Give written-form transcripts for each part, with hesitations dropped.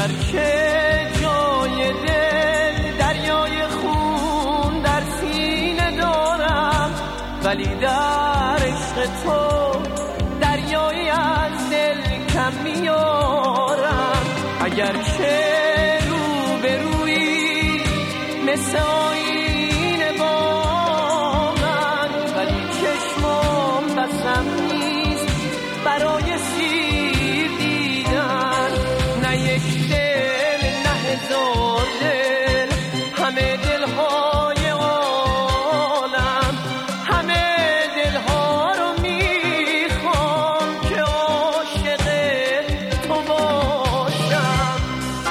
اگرچه جای دل دریای خون در سینه دارم، ولی در عشق تو دریایی از دل کم میارم. اگرچه روبرویی مثل آینه با من، ولی چشمام بسم نیست برای سیر دیدن. نه یک دل نه هزار دل، همه دلهای عالم، همه دلها رو میخوام که عاشق تو باشم.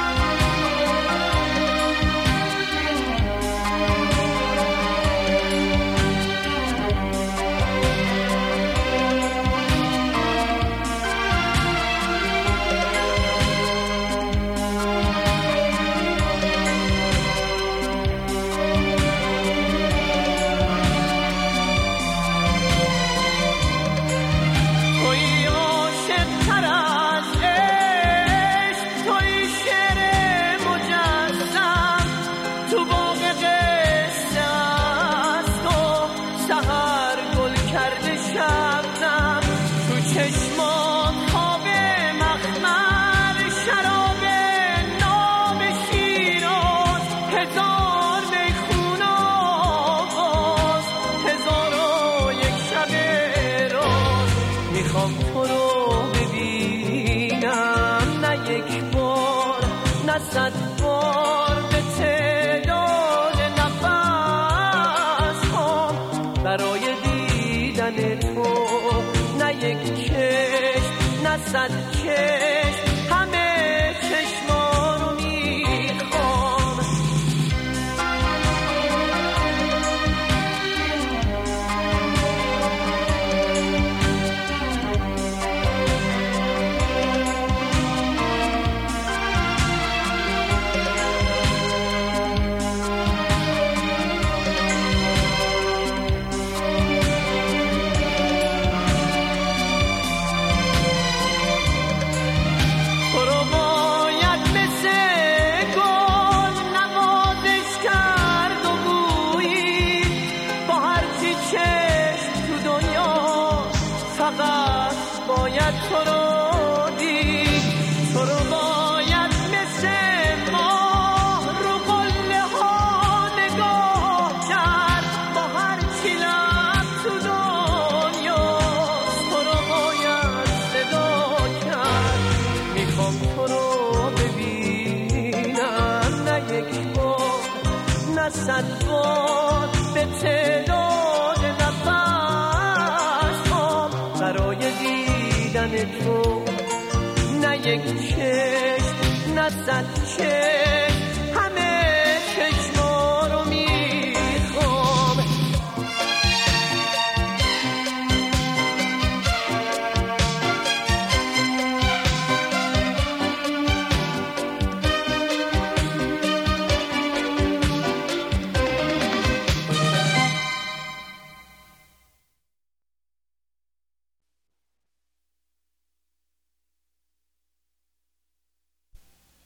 چشمان خواب مخمر، شراب ناب شیراز، هزار میخون آواز، هزار و یک شب راز. میخوام تو رو ببینم، نه یک بار نه 100 بار، به تعداد نفس ها برای دیدن تو. نه یک چشم نه 100 چشم، همه چشما رو میخوام. فقط باید تو رو دید، تو رو باید مثل ماه رو قله ها نگاه کرد، با هر چی لب تو دنیا تو رو باید صدا کرد. میخوام تو رو ببینم، نه یک بار نه 100 بار، به تعداد نفس برای دیدن تو. نه یک چشم نه 100 چشم،